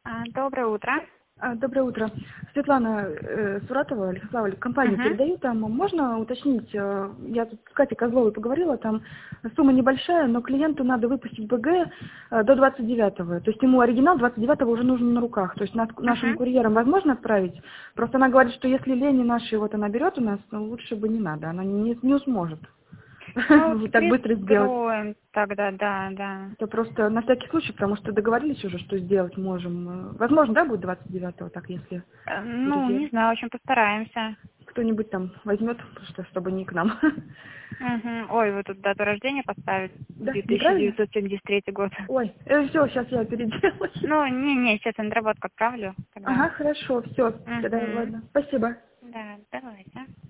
Доброе утро. Доброе утро. Светлана Суратова, Александровна, компанию Мгм. передаю. Там можно уточнить, я тут с Катей Козловой поговорила, там сумма небольшая, но клиенту надо выпустить БГ до 29-го. То есть ему оригинал 29-го уже нужен на руках. То есть нашим Мгм. курьерам возможно отправить? Просто она говорит, что если Лени наши вот она берет у нас, то лучше бы не надо, она не сможет Ну, так быстро сделать. пристроим тогда, да. Это просто на всякий случай, потому что договорились уже, что сделать можем. Возможно, да, будет 29-го, так, если Ну, резерв. не знаю, в общем, постараемся. Кто-нибудь там возьмет, чтобы не к нам. Мгм. Ой, вы тут дату рождения поставили, Да, неправильно? 1973 год. Ой, все, сейчас я переделаю. Ну, не, сейчас я на работу отправлю тогда. Ага, хорошо, все, тогда Угу. ладно. Спасибо. Да, давайте.